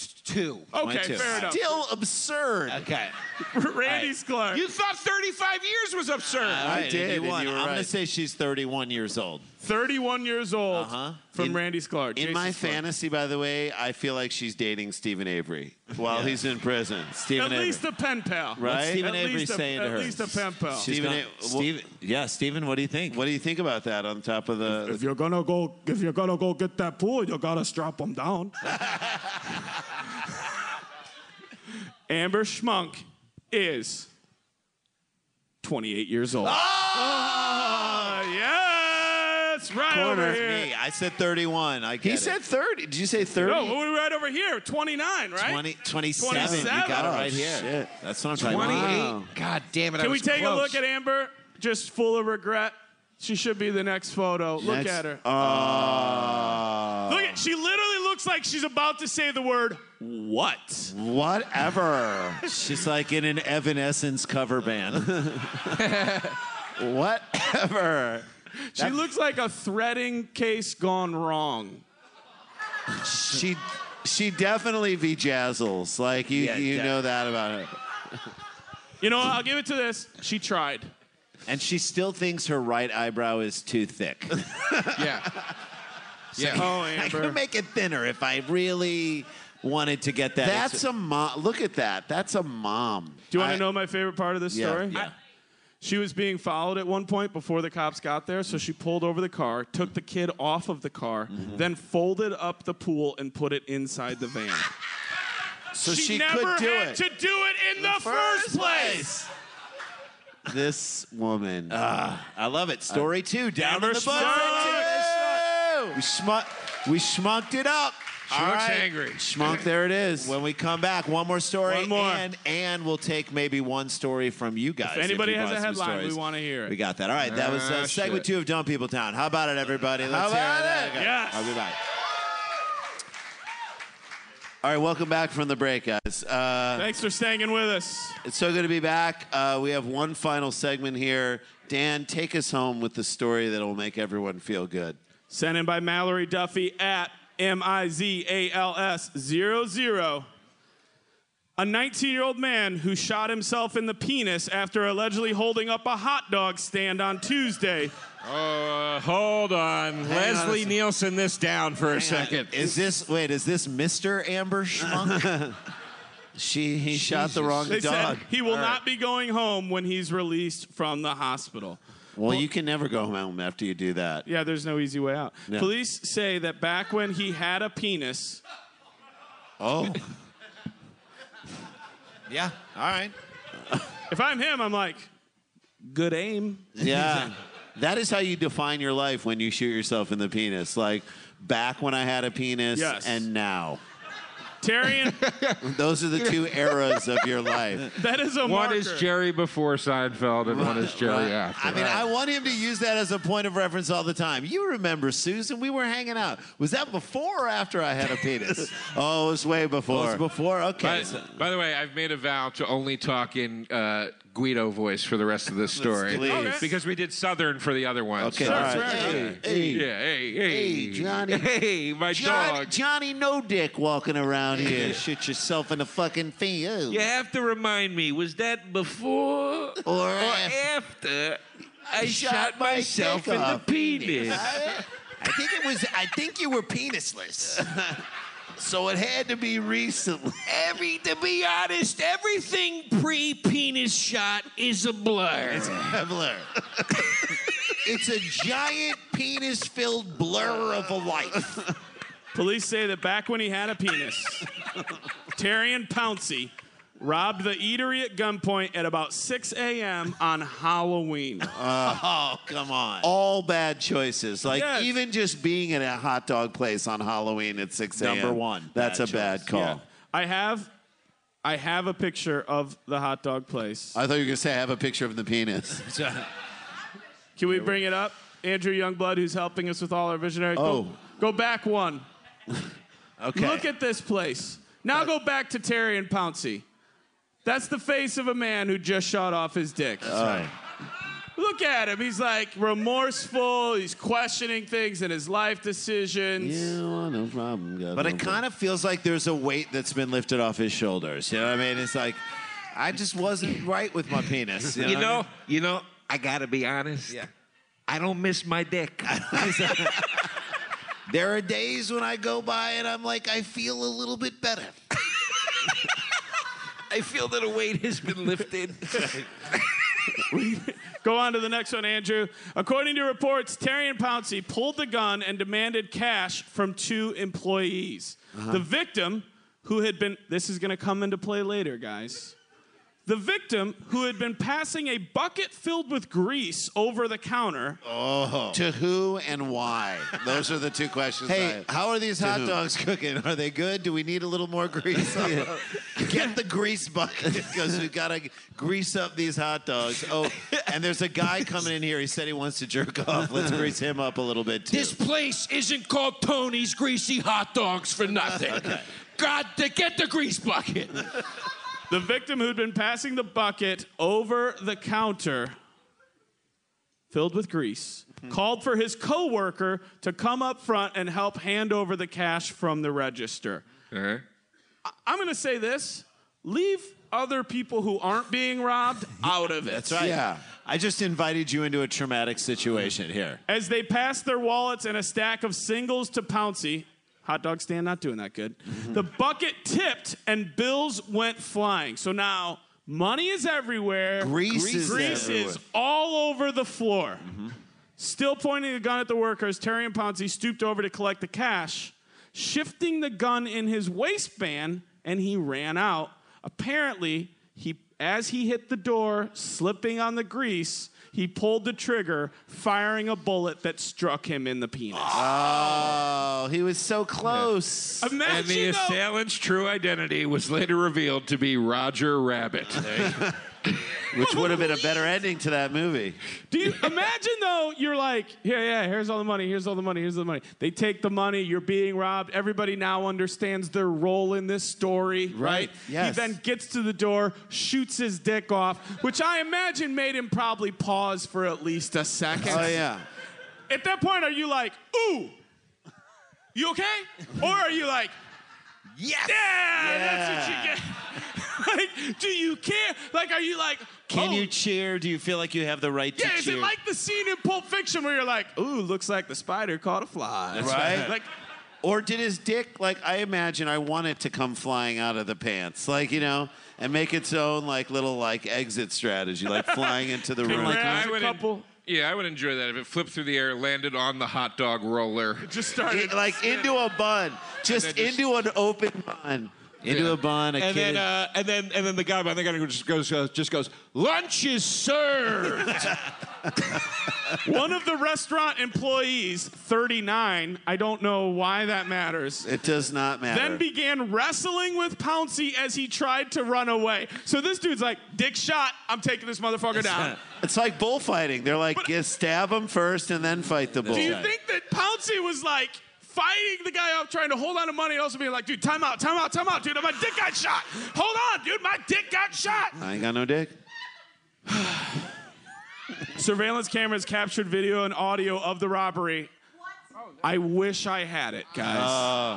Okay, twenty-two. fair enough. Still absurd. okay. Randy Sklar. You thought thirty-five years was absurd. All right, did, You and won. you were I'm going right. to say she's thirty-one years old. thirty-one years old Uh-huh. from In- Randy Sklar. In Jason my Sklar. fantasy, by the way, I feel like she's dating Stephen Avery while he's in prison. Stephen At Avery. least a pen pal. Right? What's Stephen At Avery least a- saying to at her? least a pen pal. She's Stephen gonna- A- Stephen, yeah, Stephen, what do you think? What do you think about that on top of the? If you're gonna go, if you're gonna go get that pool, you gotta strap them down. Amber Schmunk is twenty-eight years old. Oh, yes, right Corner. over here. Me, I said thirty-one. I get he it. said thirty. Did you say thirty? No, we're right over here. twenty-nine, right? twenty, twenty-seven. You twenty-seven. got it Oh, right here. shit. That's what I'm talking twenty-eight. about. Wow. God damn it! I Can we was take close. a look at Amber? Just full of regret. She should be the next photo. Look Next- at her. Oh. Look at. She literally looks like she's about to say the word what. Whatever. She's like in an Evanescence cover band. Whatever. She looks like a threading case gone wrong. She she definitely bejazzles. Like you Yeah, you de- know that about her. You know what? I'll give it to this. She tried. And she still thinks her right eyebrow is too thick. Yeah. Yeah. Oh, I Amber. could make it thinner if I really wanted to get that. That's a mom. Look at that. That's a mom. Do you want I- to know my favorite part of this Yeah, story? yeah. She was being followed at one point before the cops got there, so she pulled over the car, took the kid off of the car, Mm-hmm. then folded up the pool and put it inside the van. So she, she, never could do had it. to do it in the, first place. This woman. I love it. Story two, down Amber in the book. Schmuck. We schmuck, we schmucked it up. She All looks right. angry. Schmuck, there it is. When we come back, one more story, One more. and and we'll take maybe one story from you guys. If anybody you has a brought some headline, we stories. want to hear it. We got that. All right, that was uh, Ah, segment shit. two of Dumb People Town. How about it, everybody? Let's How hear about that. it? Okay. Yes. I'll be back. All right, welcome back from the break, guys. Uh, Thanks for staying with us. it's so good to be back. Uh, we have one final segment here. Dan, take us home with the story that will make everyone feel good. Sent in by Mallory Duffy at M I Z A L S zero zero. A nineteen-year-old man who shot himself in the penis after allegedly holding up a hot dog stand on Tuesday. Uh, hold on. on Leslie a- Nielsen this down for a second. Is this wait? Is this Mister Amber Schmuck? She he shot the wrong They dog. said he will not be going home when he's released from the hospital. Well, you can never go home after you do that. Yeah, there's no easy way out. No. Police say that back when he had a penis, Oh, Yeah. All right. if I'm him, I'm like, good aim. yeah. That is how you define your life when you shoot yourself in the penis. Like back when I had a penis Yes. and now. Tyrion, Those are the two eras of your life. that is a One marker. is Jerry before Seinfeld, and one is Jerry after. I mean, I want him to use that as a point of reference all the time. You remember, Susan? We were hanging out. Was that before or after I had a penis? Oh, it was way before. Oh, it was before? Okay. By, by the way, I've made a vow to only talk in uh, Guido voice for the rest of this story. Please. Okay. Because we did Southern for the other one. Okay, so- all right. right. Hey, hey, Yeah, hey, hey. Hey, Johnny. Hey, my Johnny, dog. Johnny No Dick walking around here. Shoot yourself in the fucking feet. Ew. You have to remind me, was that before Or or af- after I shot shot my myself dick in the off? penis? I think it was. I think you were penisless. So it had to be recently. Every, to be honest, everything pre-penis shot is a blur. blur. It's a giant penis-filled blur of a life. Police say that back when he had a penis, Tyrion Pouncey robbed the eatery at gunpoint at about six a.m. on Halloween. Oh, come on. All bad choices. Like Yes. even just being in a hot dog place on Halloween at six a.m. Number one, That's bad a bad choice. call. Yeah. I have I have a picture of the hot dog place. I thought you were going to say I have a picture of the penis. Can we bring it up? Andrew Youngblood, who's helping us with all our visionary. Oh. Go, go back one. Okay. Look at this place. Now go back to Tyrion Pouncey. That's the face of a man who just shot off his dick. Look at him. He's like remorseful. He's questioning things in his life decisions. Yeah, well, no problem. Got But no it kind of feels like there's a weight that's been lifted off his shoulders. You know what I mean? It's like, I just wasn't right with my penis. You know, You what I know, mean? you know, I gotta be honest. Yeah. I don't miss my dick. There are days when I go by and I'm like, I feel a little bit better. I feel that a weight has been lifted. Go on to the next one, Andrew. According to reports, Tyrion Pouncey pulled the gun and demanded cash from two employees. The victim, who had been, this is going to come into play later, guys. The victim, who had been passing a bucket filled with grease over the counter, To who and why? Those are the two questions. Hey, I, how are these hot whom? dogs cooking? Are they good? Do we need a little more grease? Get the grease bucket because we've got to grease up these hot dogs. Oh, and there's a guy coming in here. He said he wants to jerk off. Let's grease him up a little bit too. This place isn't called Tony's Greasy Hot Dogs for nothing. God, to get the grease bucket. the victim who'd been passing the bucket over the counter filled with grease called for his coworker to come up front and help hand over the cash from the register. Uh-huh. I'm going to say this. Leave other people who aren't being robbed out of it. That's right. Yeah. I just invited you into a traumatic situation here. As they passed their wallets and a stack of singles to Pouncey, hot dog stand not doing that good, the bucket tipped and bills went flying. So now money is everywhere. Grease is Grease everywhere. is all over the floor. Still pointing a gun at the workers, Terry and Pouncey stooped over to collect the cash, shifting the gun in his waistband, and he ran out. Apparently, he, as he hit the door, slipping on the grease, he pulled the trigger, firing a bullet that struck him in the penis. Oh, he was so close. Imagine And the though, assailant's true identity was later revealed to be Roger Rabbit. Which would have been a better ending to that movie. do you imagine though, you're like, yeah, yeah, here's all the money, here's all the money, here's all the money. They take the money, you're being robbed. Everybody now understands their role in this story, right? Right, yes. He then gets to the door, shoots his dick off, which I imagine made him probably pause for at least a second. Oh, yeah. At that point, are you like, ooh, you okay? Or are you like, yes, yeah, that's what you get. Like, do you care? Like, are you like, Can oh, you cheer? Do you feel like you have the right to yeah, is cheer? it like the scene in Pulp Fiction where you're like, ooh, looks like the spider caught a fly? That's right. Like, Or did his dick, like, I imagine I want it to come flying out of the pants, like, you know, and make its own, like, little, like, exit strategy, like flying into the room. Grabs I a would couple, Yeah, I would enjoy that if it flipped through the air, landed on the hot dog roller. just started. It- like, into a bun. Just, then just- into an open bun. Into Yeah. a bun, a And kid. then, uh, and then, and then the guy behind the guy just goes, uh, just goes, lunch is served. One of the restaurant employees, thirty-nine, I don't know why that matters, It does not matter. then began wrestling with Pouncey as he tried to run away. So this dude's like, dick shot, I'm taking this motherfucker down. It's like bullfighting. They're like, But- yeah, stab him first and then fight the bull. Do you think that Pouncey was like fighting the guy up, trying to hold on to money, and also being like, dude, time out, time out, time out, dude, my dick got shot. Hold on, dude, my dick got shot. I ain't got no dick. Surveillance cameras captured video and audio of the robbery. I wish I had it, guys.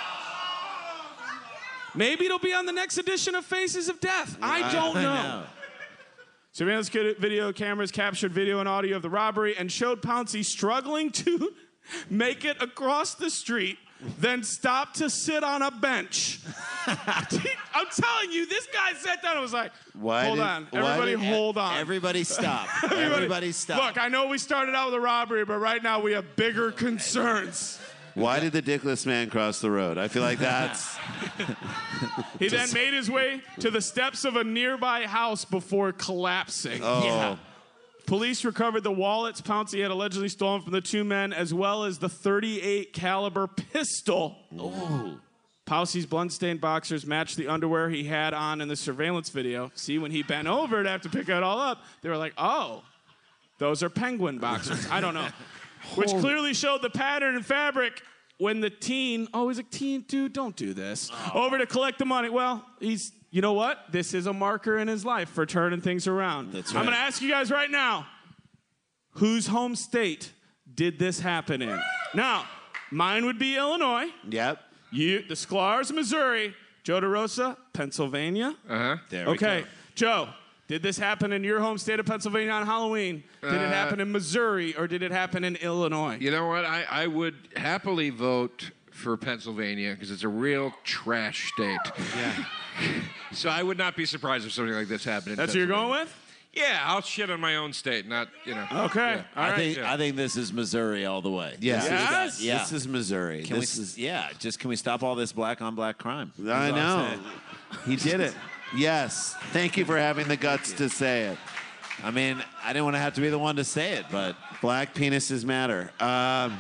Maybe it'll be on the next edition of Faces of Death. I don't know. know. Surveillance ca- video cameras captured video and audio of the robbery and showed Pouncey struggling to make it across the street, then stop to sit on a bench. I'm telling you, this guy sat down and was like, Why hold did- on, why everybody did- hold on. Everybody stop. Everybody- Everybody stop. Look, I know we started out with a robbery, but right now we have bigger concerns. Why did the dickless man cross the road? I feel like that's... He then made his way to the steps of a nearby house before collapsing. Oh. Yeah. Police recovered the wallets Pouncey had allegedly stolen from the two men, as well as the thirty-eight caliber pistol. Oh. Pouncey's blood-stained boxers matched the underwear he had on in the surveillance video. See, when he bent over to have to pick it all up, they were like, oh, those are penguin boxers. I don't know. Which clearly showed the pattern and fabric when the teen, oh, he's a teen, dude, don't do this, over to collect the money. Well, he's, you know what? This is a marker in his life for turning things around. That's I'm right. going to ask you guys right now, whose home state did this happen in? Now, mine would be Illinois. Yep. You, the Sklar's, Missouri. Joe DeRosa, Pennsylvania. Uh-huh. There we Okay, go. Joe, did this happen in your home state of Pennsylvania on Halloween? Did it Uh, happen in Missouri or did it happen in Illinois? You know what? I, I would happily vote for Pennsylvania because it's a real trash state. Yeah. So I would not be surprised if something like this happened in That's what you're going Pennsylvania. with? Yeah, I'll shit on my own state, not, you know. Okay, Yeah. all I right. think yeah. I think this is Missouri all the way. Yeah. This is Yes? that- yeah. This is Missouri. Can this we? is... Yeah. Just can we stop all this black on black crime? I That's all I'm know. saying. He did it. Yes. Thank you for having the guts to say it. I mean, I didn't want to have to be the one to say it, but Black penises matter. Um,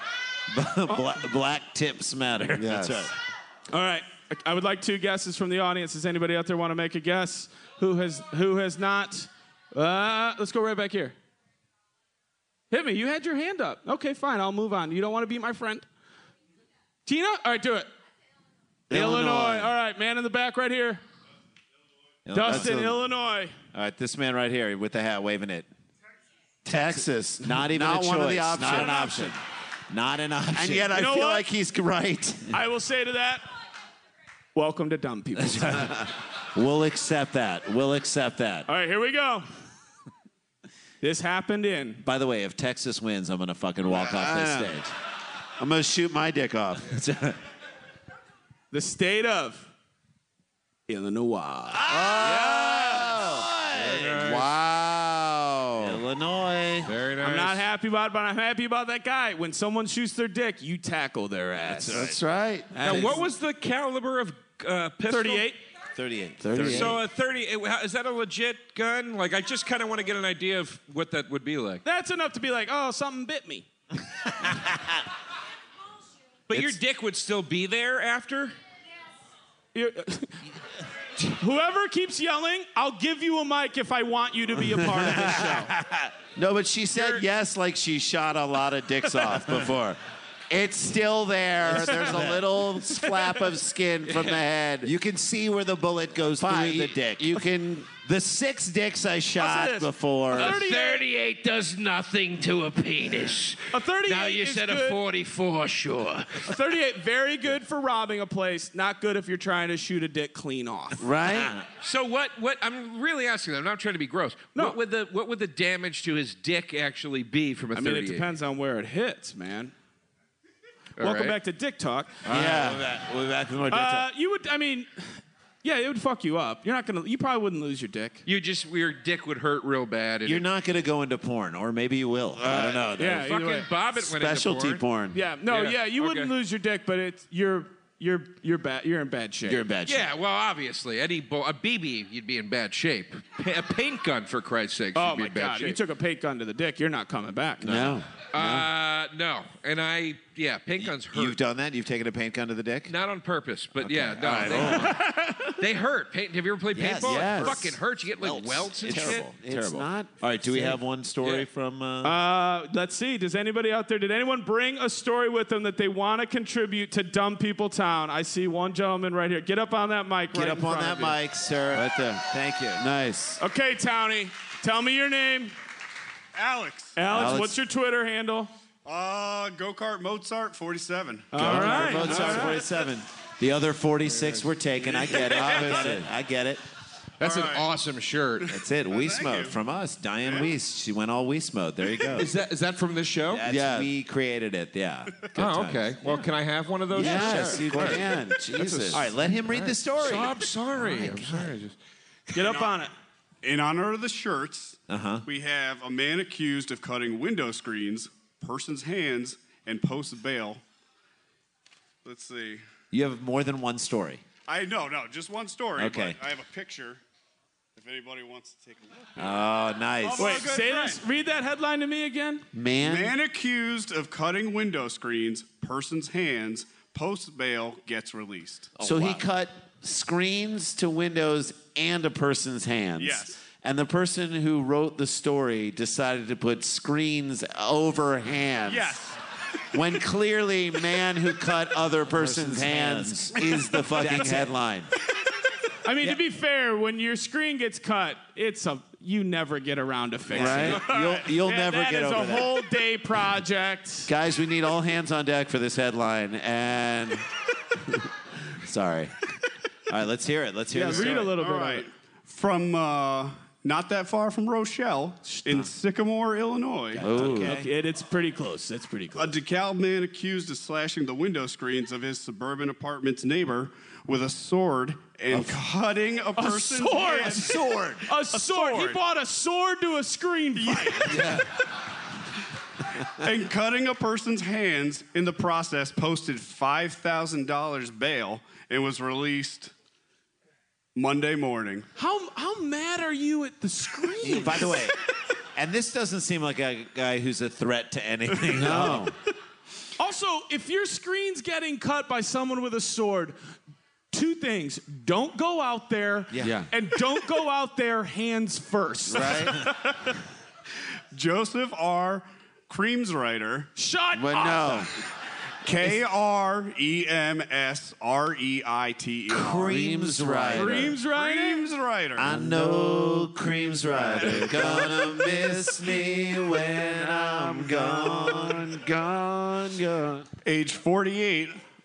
black, black tips matter. Yes. That's right. All right. I would like two guesses from the audience. Does anybody out there want to make a guess? Who has who has not? Uh, let's go right back here. Hit me. You had your hand up. Okay, fine. I'll move on. You don't want to be my friend? Tina? All right, do it. Illinois. Illinois. All right, man in the back right here. Dustin, a- Illinois. All right, this man right here with the hat waving it. Texas. Not even Not a choice. one of the options. Not an option. Not an option. And yet I You know feel what? like he's right. I will say to that, welcome to dumb people. We'll accept that. We'll accept that. All right, here we go. This happened in. By the way, if Texas wins, I'm going to fucking walk off this stage. I'm going to shoot my dick off. The state of Illinois. Wow. Illinois. Very nice. I'm not happy about it, but I'm happy about that guy. When someone shoots their dick, you tackle their ass. That's right. Now, what was the caliber of uh, pistol? thirty-eight. thirty-eight. thirty-eight. So a thirty, is that a legit gun? Like, I just kind of want to get an idea of what that would be like. That's enough to be like, oh, something bit me. But your dick would still be there after? You're- Whoever keeps yelling, I'll give you a mic if I want you to be a part of this show. No, but she said yes like she shot a lot of dicks off before. It's still there. There's a little flap of skin from the head. You can see where the bullet goes Fine, through the you- dick. You can. The six dicks I shot this? before. thirty-eight thirty-eight does nothing to a penis. A thirty-eight Now you is said good. a forty-four, sure. A thirty-eight, very good for robbing a place. Not good if you're trying to shoot a dick clean off. Right? So what? What? I'm really asking that. I'm not trying to be gross. No. What would the What would the damage to his dick actually be from a I mean, thirty-eight? it depends on where it hits, man. All Welcome right. back to Dick Talk. Yeah. We'll be back, we'll be back with more dick Uh, talk. you would, I mean, yeah, it would fuck you up. You're not gonna. You probably wouldn't lose your dick. You just your dick would hurt real bad. and You're it- not going to go into porn, or maybe you will. I don't know. Yeah, either Fucking way. Bobbit went into Specialty porn. porn. Yeah, no, Yeah, yeah, you wouldn't okay. lose your dick, but it's you're you're you're bad. You're in bad shape. You're in bad shape. Yeah, well, obviously, any bo- a B B, you'd be in bad shape. Pa- a paint gun, for Christ's sake, Oh you'd be my in bad God! shape. You took a paint gun to the dick. You're not coming back. No. Uh, no, and I, yeah, paint guns hurt. You've done that? You've taken a paint gun to the dick? Not on purpose, but yeah, no, All right. they, they hurt. Paint, have you ever played Yes, paintball? yes. It fucking hurts. You get like Welts. welts and It's shit. terrible. It's Terrible. not. All right, do we have one story Yeah. from... Uh, Uh, let's see. Does anybody out there? Did anyone bring a story with them that they want to contribute to Dumb People Town? I see one gentleman right here. Get up on that mic. get right up in on front that of you. mic, sir. Right there. Thank you. Nice. Okay, Townie. Tell me your name. Alex. Alex, Alex. what's your Twitter handle? Uh, Go Kart Mozart forty-seven. All right. Mozart all right. forty-seven. The other forty-six were taken. I get it. I get it. I get it. That's All an right. awesome shirt. That's it. Weiss thank mode you. from us. Diane Weiss. She went all Weiss mode. There you go. Is that is that from this show? That's, Yeah. We created it. Yeah. Good Oh, times. okay. Well, can I have one of those? Yes, Sure. you can. Jesus. All right, let him read the story. So I'm sorry. I'm sorry. Just- Get up on it. In honor of the shirts, Uh-huh. we have a man accused of cutting window screens, person's hands, and post bail. Let's see. You have more than one story. I no, no, just one story. Okay. But I have a picture. If anybody wants to take a look. Oh, nice. Oh, Wait, good say friend. this. Read that headline to me again. Man. Man accused of cutting window screens, person's hands, post bail gets released. So he wow. cut screens to windows and a person's hands. Yes. And the person who wrote the story decided to put screens over hands. Yes. When clearly, man who cut other person's, Person's hands, is the fucking That's it. headline. I mean, to be fair, when your screen gets cut, it's a you never get around to fixing Right? it. You'll, you'll That- never that get is over a that. whole day project. Guys, we need all hands on deck for this headline. And sorry. All right, let's hear it. Let's hear Yeah, the read story. a little All bit. right. Of it. From uh, not that far from Rochelle in Sycamore, Illinois. Okay, it, it's pretty close. It's pretty A close. DeKalb man accused of slashing the window screens of his suburban apartment's neighbor with a sword and cutting a A person's sword. hand. A sword. A sword. He sword. bought a sword to a screen fight. and cutting a person's hands in the process, posted five thousand dollars bail and was released Monday morning. How how mad are you at the screen? By the way, and this doesn't seem like a guy who's a threat to anything. no. Also, if your screen's getting cut by someone with a sword, two things: don't go out there, Yeah. and don't go out there hands first. Right? Joseph R. Creamsreiter, Shut But up. no. K R E M S R E I T E R. Creams Rider. Creams right? Creamsreiter. I know Creams Rider gonna miss me when I'm gone, gone, gone. Age forty-eight,